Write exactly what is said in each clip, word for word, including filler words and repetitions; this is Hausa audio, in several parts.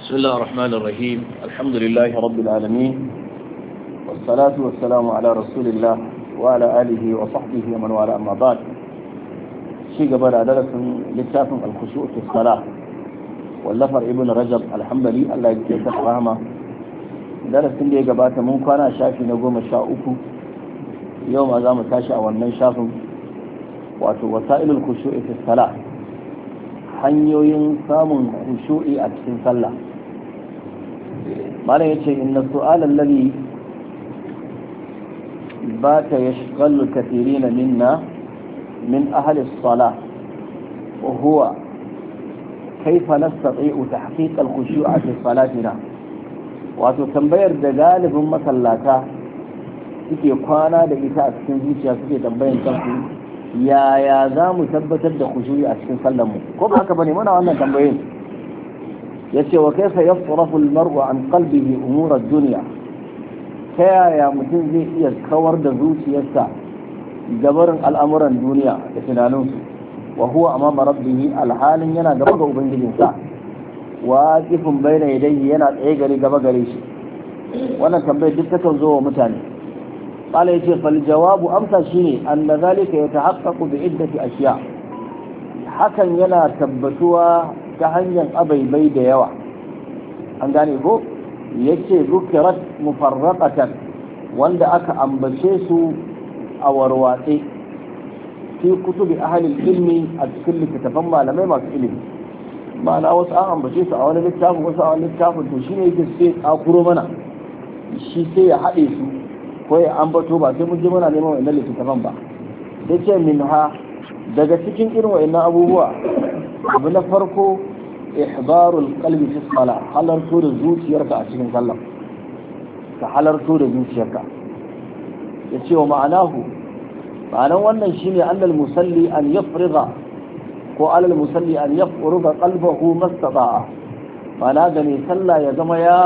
بسم الله الرحمن الرحيم الحمد لله رب العالمين والصلاة والسلام على رسول الله وعلى آله وصحبه ومن والاه أما بعد شيء قبل درس للتافن الخشوع في الصلاة واللفر ابن رجب الحنبلي الله يجزيه رحمه درس اللي قبل من كان شافي نقوم شاؤكم يوم أزام تاشا والنين شافن وسائل الخشوع في الصلاة hanyoyin samun khushu'i a cikin sallah malam yace inna su'al alladhi bata yashghalu kathirin minna min ahli as-salah wa huwa kayfa nastati'u tahqiq al-khushu'a fi salatina wato tambayar da galibin masallata suke kwana da ita a cikin zuciya suke tambayan kansu yaya za mu tabbatar da khushu'i a cikin sallar mu ko ba haka bane muna wannan tambayoyin yace wa kaifa yasrafu al-mar'u an qalbihi umur ad-dunya ta yaya mutum zai iya kawar da zuciyarsa gabarin al'amuran duniya da tunaninsu wa huwa amama rabbihi alhalin yana gaba ga ubangijinsa waqifun baina yadayhi yana tsaye gari gaba gare shi wannan tambayar duk takan zo wa mutane قال يجي فالجواب أمسى شيني أن ذلك يتحقق بعدة أشياء حكا ينا تبتوا كهنيا أبي بيد يوا أنقاني هو يجي ذكرت مفرقة واند أكا أنبشيسو أو رواتي في كتب أهل العلم أتكل كتفما لما ما في علم ما أنا أوسع أنبشيسو أولا للتاف وسع للتاف وشيني يجي السيد أقرو منا shi sai ya haɗe su ko ya ambato ba sai mun ji muna neman wa'annan littattafan ba sai ce min ha daga cikin irin wa'annan abubuwa abu na farko ihbarul qalbi fi salah halarto da zuciyarka a cikin sallah ka halarto da zuciyarka ya ce wa ma'anahu ma'anan wannan shine annal musalli an yafriga ko alal musalli an yafruga qalbahu mastata'a ma'ana ga mai sallah ya zama ya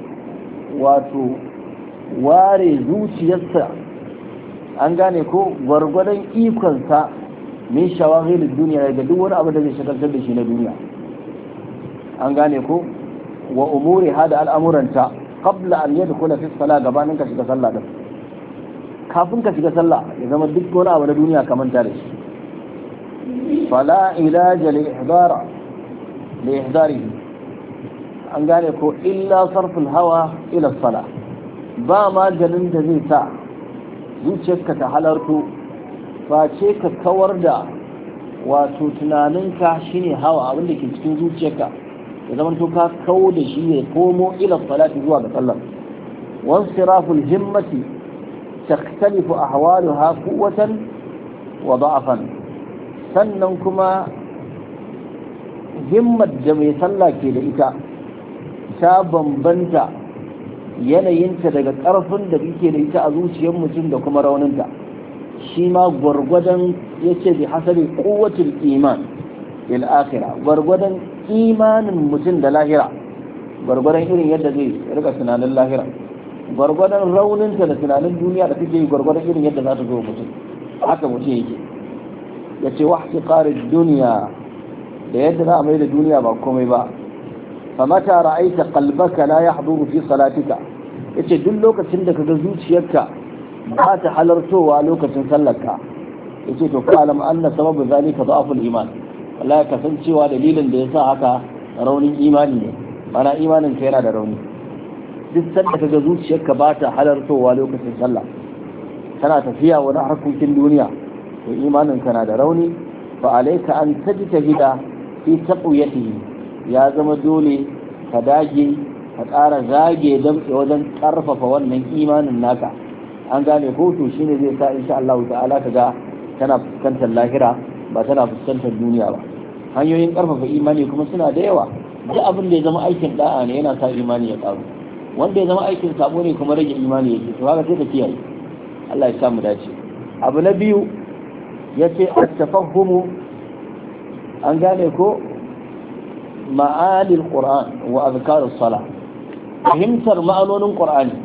wato ware zuciyarsa an gane ko gwargwadon ikonsa min shawagilin duniya daga duk wani abu da zai shagaltar da shi na duniya an gane ko wa umuri hada al'amuranta qabla an yadkhula fi salat gabanin ka shiga sallah din kafin ka shiga sallah ya zama duk wani abu na duniya ka manta da shi fala ilaja li ihdara li ihdarihi an gane ko illa sarful hawa ila salah ba maganin da zai sa zuciyarka ta halarto face ka kawar da wato tunaninka shine hawa abin da ke cikin zuciyarka ya zama to ka kawo da shi ya komo ila salati zuwa ga sallah wan siraful himmati takhtalifu ahwaluha quwwatan wa da'afan sannan kuma himmat da mai sallah ke da ita ta bambanta yanayinta daga ƙarfin da kake da ita a zuciyar mutum da kuma rauninta shi ma gwargwadon yace bi hasabi quwwatul iman lil akhirah gwargwadon imanin mutum da lahira gwargwadon irin yadda zai rika tunanin lahira gwargwadon rauninta da tunanin duniya da take yi gwargwadon irin yadda za ta zo mutum haka mutum yake yace wahtiqarid dunya da yadda za a mai da duniya ba komai ba فمتى رأيت قلبك لا يحضر في صلاتك yace duk lokacin da kaga zuciyarka ba ta halartowa lokacin sallarka yace to ka alam anna sababu zalika da'ful iman wallahi kasancewa dalilin da yasa haka raunin imani ne mana imanin ka yana da rauni duk sanda kaga zuciyarka ba ta halartowa lokacin sallah tana tafiya wani harkokin duniya to imanin ka na da rauni fa alayka an tajtahida fi taqwiyatihi ya zama dole ka dage ka ƙara zage damtse wajen ƙarfafa wannan imanin naka an gane ko to shine zai sa insha Allah ta'ala ka ga tana fuskantar lahira ba tana fuskantar duniya ba hanyoyin ƙarfafa imani kuma suna da yawa duk abin da ya zama aikin da'a ne yana sa imani ya ƙaru wanda ya zama aikin sabo ne kuma rage imani yake to haka sai ka kiyaye Allah ya samu dace abu na biyu yace at-tafahhumu an gane ko ma'anil Qur'an wa azkarus sala fahimtar ma'anonin Qur'ani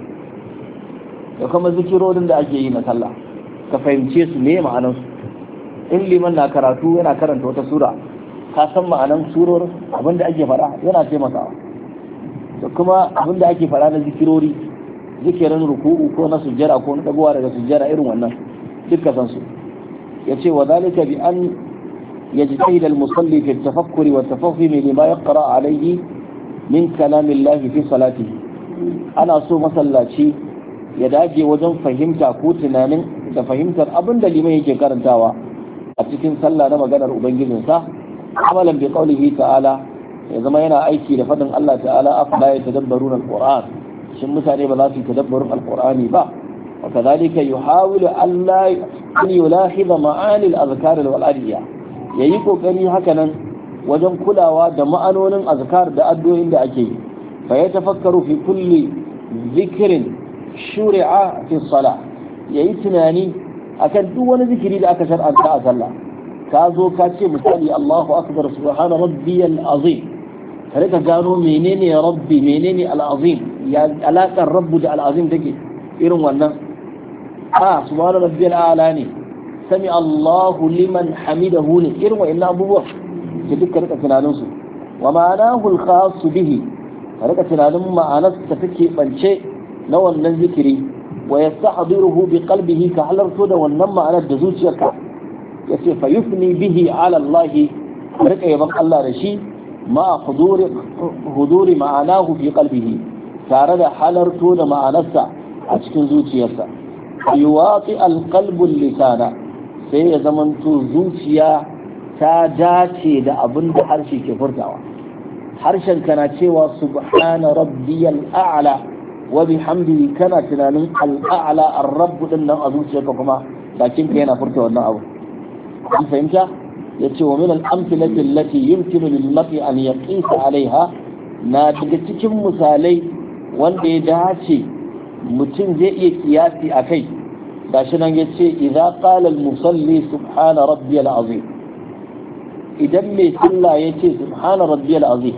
da kuma zikirorin da ake yi na sallah ka fahimce su ne ma'anan su in liman na karatu yana karanta wata sura ka san ma'anan surorin abinda ake faɗa yana taimakawa da kuma abinda ake fara na zikirori, zikirin ruku'u ko na sujjara ko na dagowa daga sujjara irin wannan dukkan san su yace wa zalika bi an yajtahid al-musalli fi at-tafakkuri wa at-tafahhum lima yaqra alayhi min kalamillahi fi salatihi. Ana so masallaci ya dage wajen fahimta ko tunanin da fahimtar abin da liman yake karantawa a cikin sallah na maganar ubangijinsa, amalan bi qaulihi ta'ala, ya zama yana aiki da fadin Allah ta'ala, afala yatadabbaruna al-Qur'an, shin mutane ba za su tadabbarun al-Qur'ani ba. wa kadhalika yuhawilu an la yulahiza ma'ani al-azkar wal adiya, yayi kokari haka nan wajen kulawa da ma'anonin azkar da addu'o'in da ake yi. fa yatafakkaru fi kulli dhikrin shuri'a fi salah, yayi tunani akan duk wani zikiri da aka shar'anta a sallah. ka zo ka ce misali Allahu akbar subhana rabbiyal azim, ka rika gano menene rabbi menene al-azim, ya alakar rabbu da al-azim take irin wannan. a subhana rabbiyal a'la ne, sami Allahu liman hamidahu ne, irin wa'annan abubuwa ke duka rika tunanin su. wa ma'anahu al-khas bihi, ka rika tunanin ma'anar ta take bance na wannan zikiri. wa yastahdiruhu bi qalbihi, ka halarto da wannan ma'anar da zuciyarka. yace fa yufni bihi ala Allah, rika yaban Allah da shi ma huduri huduri ma'anahu fi qalbihi, tare da halarto da ma'anarsa a cikin zuciyarsa. yuwati alqalbu lisana, sai ya zamanto zuciya ta dace da abin da harshe ke furtawa. harshen kana cewa subhana rabbiyal a'la wa bihamdihi, kana tunanin al-a'la ar-rabb din nan a zuciyarka, kuma bakinka yana furta wannan abu. an fahimta. yace wa min al-amthilati allati yumkinu lil-mar'i an yaqisa 'alayha, na daga cikin misalai wanda ya dace mutum zai iya kiyasi akai. gashi nan yace idza qala al-musalli subhana rabbiyal azim, idan mai sallah yace subhana rabbiyal azim,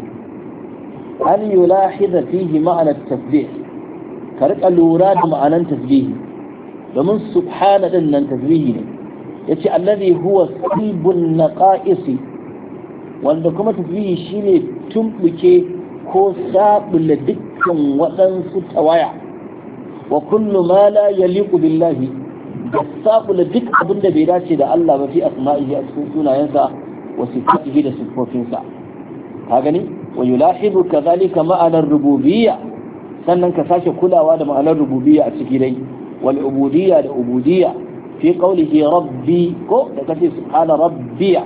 an yulahiza fihi ma'ana at-tasbih, ka rika lura da ma'anan tasbihi, domin subhana din nan tasbihi ne. yace allazi huwa silbun naqa'isi, wanda kuma tasbihi shine tumbuke ko sabula dukkan waɗansu tawaya. wa kullu ma la yaliqu billahi, da sabula duk abin da bai dace da Allah ba fi asma'ihi, a cikin sunayensa wa sifatihi da sifofinsa. ka gani. wa yulahibu kadhalika ma'anar rububiyya, sannan ka sake kulawa da ma'anar rububiyya a ciki dai, wal ubudiyya da ubudiyya fi qawlihi rabbi, ko da kace subhana rabbiya,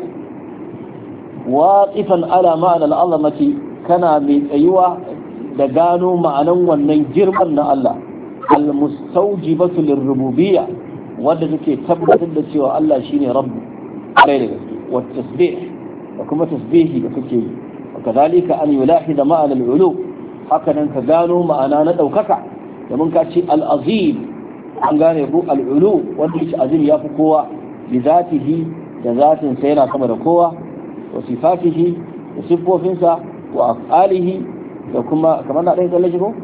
waqifan ala ma'ana al-azamati, kana mai tsayuwa da gano ma'anan wannan girman na Allah, al-mustawjibatu lirrububiyya, wanda take tabbatar da cewa Allah shine rabbu kai da gaske, wa tasbih da kuma tasbihi da kake yi. wa kadhalika an yulahida ma'ana al-ulu, haka nan ka gano ma'ana na daukaka, domin ka ce al-azim, an gane ko al'ulu wanda yake azim ya fi kowa, bi zatihi, da zatin sa yana sama da kowa, wa sifatihi, da siffofinsa, wa af'alihi, da kuma kamar na dai tsallake ko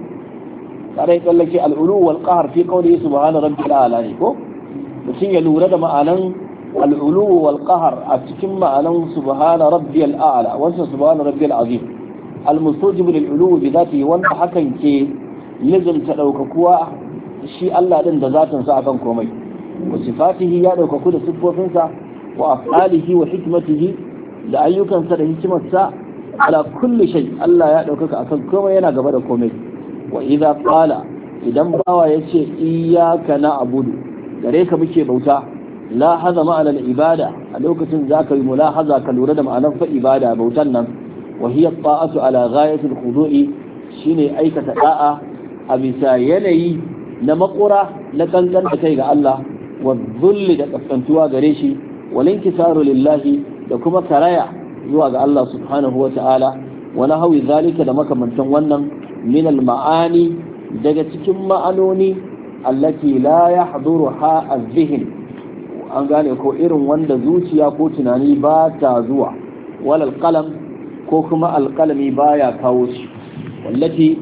na dai tsallake al'ulu wal qahr fi qawlihi subhana rabbil a'la ne ko. mutum ya lura da ma'anan al'ulu wal qahr a cikin ma'anan subhana rabbil a'la, wannan subhana rabbil azim, al-mustajib lil ulu bi zatihi, wanda hakan ke nizamta daukakuwa shi Allah din da zatin sa akan komai. wa sifatihi, ya daukaku da siffofinsa, wa af'alihi wa hikmatihi, da ayyukansa da hikimarsa, ala kulli shay, Allah ya daukaka akan komai, yana gaba da komai. wa idza qala, idan bawa yace iyyaka na'budu, gare ka muke bauta, la haza ma'ana al-ibada, a lokacin zaka yi mulahaza ka lura da ma'anar fa ibada, bautan nan. wa hiya ta'atu ala ghayati al-khudu'i, shine aikata da'a a bisa yanayi na makura na kankan da kai ga Allah, wa dhulli, da kaskantuwa gare shi, wal inkisaru lillahi, da kuma karaya zuwa ga Allah subhanahu wa ta'ala, wa nahwi zalika, da makamantan wannan, min al ma'ani, daga cikin ma'anoni allati la yahduruha az-zihn, an gane ko irin wanda zuciya ko tunani ba ta zuwa, wal qalam, ko kuma alqalami baya kawo shi, wallati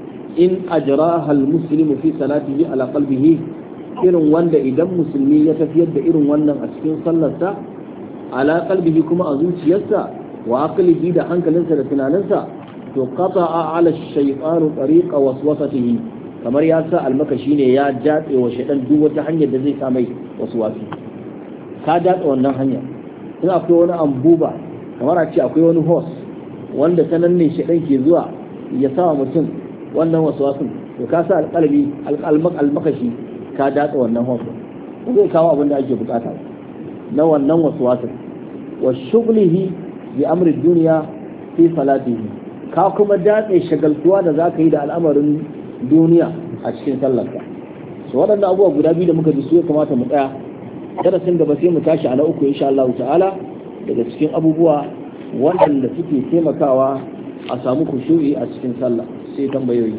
in ajraha al-muslimu fi salatihi ala qalbihi, irin wanda idan musulmi ya tafiyar da irin wannan a cikin sallarsa, ala qalbihi, kuma a zuciyarsa, wa aqlihi, da hankalinsa da tunaninsa, to qata'a ala shaytanu tariqa waswasatihi kamar ya sa almakashi ne ya datse wa shaytan duk wata hanyar da zai sa mai waswasi ka datse wannan hanya in akwai wani ambuba kamar a ce akwai wani hos wanda ta nan ne shaytan ke zuwa ya sa mutum wannan waswasin to ka sa alqalbi almakashi ka datse wannan hos zai kawo abin da ake bukata na wannan waswasin wa shughlihi bi amri dunya fi salatihi ka kuma datse shagaltuwa da zaka yi da al'amarin duniya a cikin sallarka so waɗannan abubuwa guda biyu da muka ji su ya kamata mu tsaya darasin gaba sai mu tashi a na uku insha Allah ta'ala daga cikin abubuwa waɗanda suke taimakawa a samu kushu'i a cikin sallah sai tambayoyi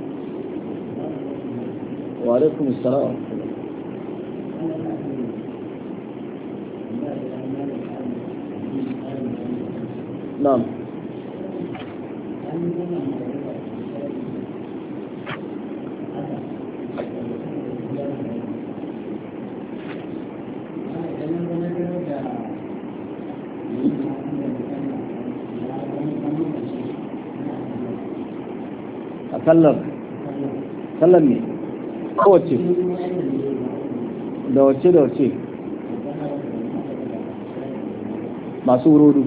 wa alaikum assalam na'am a sallar sallar ne kowace da wace da wace masu wurodu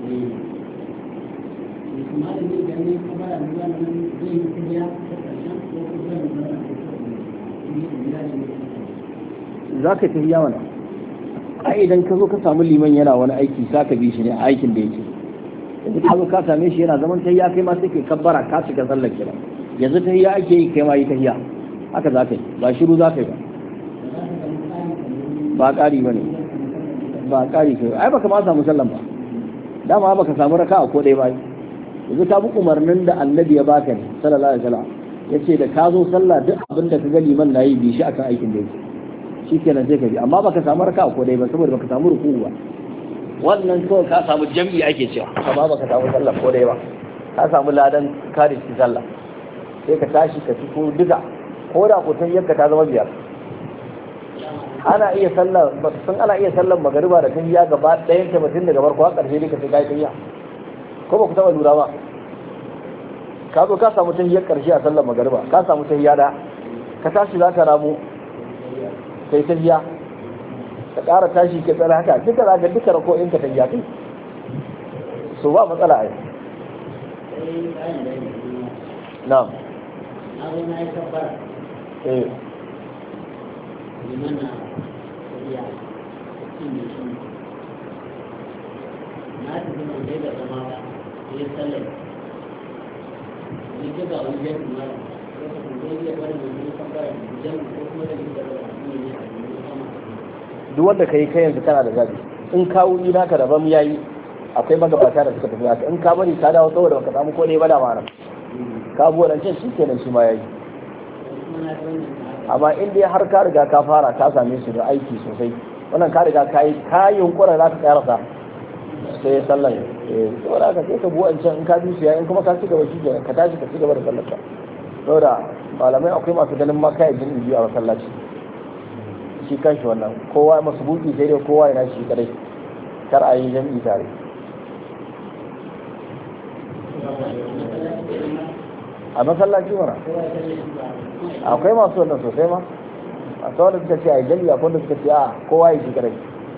za ka tafi yawan a idan ka zo ka samu liman yana wani aiki za ka bi shi ne a aikin da yake yanzu ka zo ka same shi yana zaman tahiya kai ma sai ke kabbara ka shiga sallar kira yanzu tahiya ake yi kai ma yi tahiya haka za ka yi ba shiru za ka yi ba ba ƙari ba ne ba ƙari kai ai baka ma samu sallan ba dama baka samu raka a ko ɗaya ba yanzu ka bi umarnin da annabi ya baka ne sallallahu alaihi wasallam yace da ka zo sallah duk abin da ka ga liman nayi bi shi akan aikin da yake shikenan sai ka bi amma baka samu raka ko dai ba saboda baka samu ruku'u ba wannan kawai ka samu jami'i ake cewa amma baka samu sallah ko dai ba ka samu ladan kare shi sallah sai ka tashi ka fito duka ko da kutan yanka ta zama biyar ana iya sallah sun ana iya sallar magariba da tahiyya gaba ɗayan ta mutum daga farko har ƙarshe ne ka sai kai tahiyya ko ba ku taɓa lura ba ka zo ka samu tahiyyar ƙarshe a sallar magariba ka samu tahiyya da ka tashi za ka ramu kai tahiyya ka ƙara tashi ka tsara haka duka za ka duka rako in ka tahiyya kai so ba matsala ai na'am eh na tafi mai dai da zama ba ya sallar ne ke ga wani jami'i mara lokacin da ya bari mai jini kabbara jami'i ko kuma da ni da ne ne a jini sama duk wanda kai kai yanzu kana da zabi in kawo yi naka daban yayi akwai magabata da suka tafi haka in ka bari ka dawo saboda baka samu ko ne ba da mara ka bu wadancan shi kenan shi ma yayi amma in dai har ka riga ka fara ka same su da aiki sosai wannan ka riga ka yi ka yunkura za ka karasa sai ya sallar eh saboda ka sai ka bu wancan in ka bi su yayin kuma ka ci gaba shi kenan ka tashi ka ci gaba da sallar ka saboda malamai akwai masu ganin ma kai jin biyu a masallaci shi kanshi wannan kowa masu buki sai dai kowa yana shi kadai kar a yi jami'i tare a masallaci mana akwai masu wannan sosai ma a tsawon da suka ce a yi jami'a akwai da suka ce a kowa yi shi kadai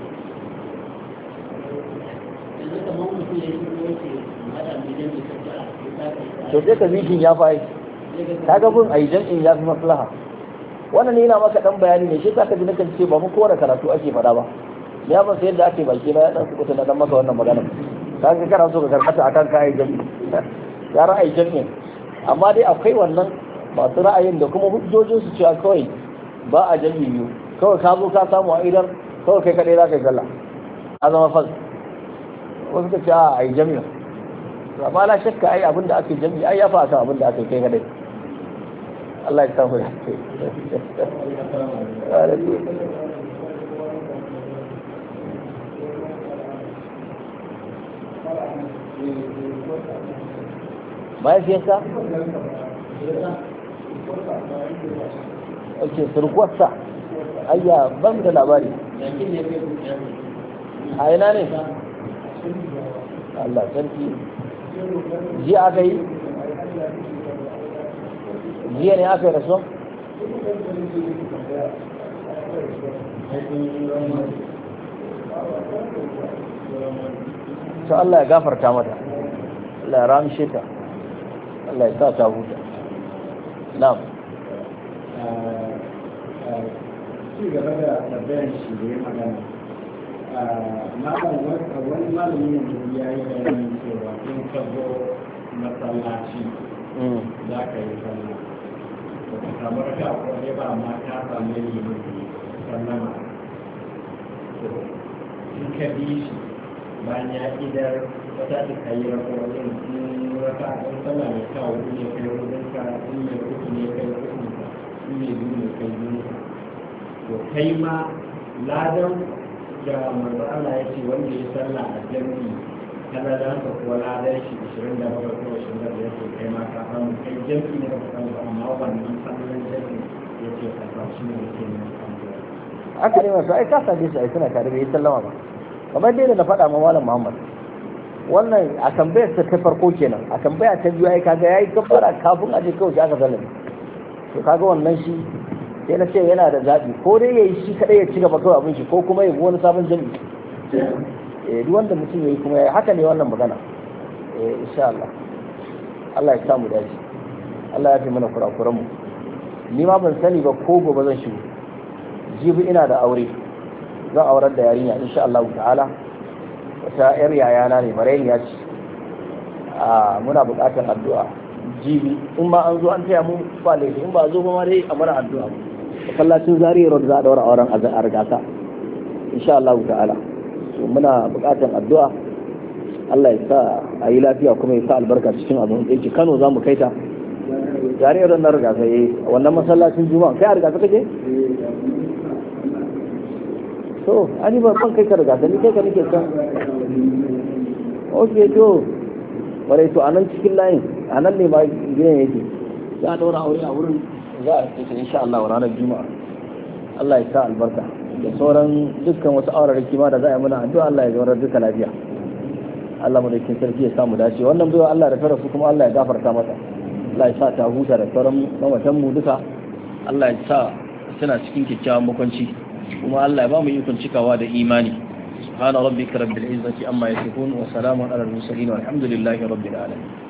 to sai ka bikin ya fa ta ga bin a yi jami'in ya fi maslaha wannan ne yana maka dan bayani ne shi ka ji nakan ce ba mu kowane karatu ake fada ba ya ba sai yadda ake baki na ya dan sukuta na dan masa wannan magana ka ga kana so ka karkata akan kai jami'i ya ra'ayi jami'in amma dai akwai wannan masu ra'ayin da kuma hujjojin su cewa kawai ba a jami'i biyu kawai ka zo ka samu a idan kawai kai kadai za ka yi sallah a zama fas wasu ka ce a yi jami'i amma la shakka ai abin da aka yi jami'i ai ya fa akan abin da aka yi kai kadai Allah ya samu ya ce mahaifiyarsa? ok surkuwarsa ayya ban da labari a ina ne? Allah sarki jiya aka yi jiya ne aka yi rasuwa to Allah ya gafarta mata Allah ya ramshe ta Allah ya sa ta huta na'am ci gaba da tabbayan shi da ya magana wani malami ne ya yi bayanin cewa in ka zo masallaci za ka yi sallah da ka samu raka a kwarai ba amma ka samu yi sallama in ka bi shi bayan ya idar wata ta kayi rakonin in raka a ɗan sallah mai kawo ne kai wurin ka in mai uku ne kai uku ka in mai biyu ne kai biyu ka to kai ma ladan da manzo Allah ya ce wanda ya sallah a jami'i kana da haka kuwa ladan shi ishirin da bakwai ko ishirin da biyar to kai ma ka samu kai jami'i ne ba ka samu amma wannan sallan jami'i ya ce ka samu shi ne yake ne haka ne masu ai ka sanje su ai suna tare da yi sallama ba kamar dai da na faɗa ma malam Muhammad wannan a tambayar ta farko kenan a tambaya ta biyu ai kaga yayi kafara kafin aje kawai aka sallame to kaga wannan shi sai na ce yana da zaɓi ko dai ya yi shi kaɗai ya ci gaba kawai abin shi ko kuma ya bi wani sabon jami'i eh duk wanda mutum ya yi kuma ya haka ne wannan magana eh insha Allah Allah ya samu dace Allah ya fi mana kurakuran mu ni ma ban sani ba ko gobe zan shigo jibi ina da aure zan aurar da yarinya insha Allah ta'ala wata yar yayana ne mareniya ce a muna buƙatar addu'a jibi in ma an zo an taya mu ba laifi in ba zo ba ma dai a mana addu'a masallacin Zaria Road za a daura auren a rigasa insha Allah ta'ala so muna buƙatar addu'a Allah ya sa a yi lafiya kuma ya sa albarka cikin abin da yake Kano za mu kai ta Zaria Road na rigasa eh wannan masallacin Juma'a kai a rigasa kake so ani ba ban kai ka rigasa ni kai ka nake kan okay to bare to anan cikin layin anan ne ma gidan yake za a daura aure a wurin za a rike insha Allah ranar juma'a Allah ya sa albarka da sauran dukkan wasu aurariki ma da za a yi mana addu'a Allah ya zaurar duka lafiya Allah mu da kin sarki ya samu dace wannan baiwa Allah da ta rasu kuma Allah ya gafarta mata Allah ya sa ta huta da sauran mamatan mu duka Allah ya sa suna cikin kyakkyawan makwanci kuma Allah ya ba mu ikon cikawa da imani subhana rabbika rabbil izzati amma yasifun wa salamun alal mursalin walhamdulillahi rabbil alamin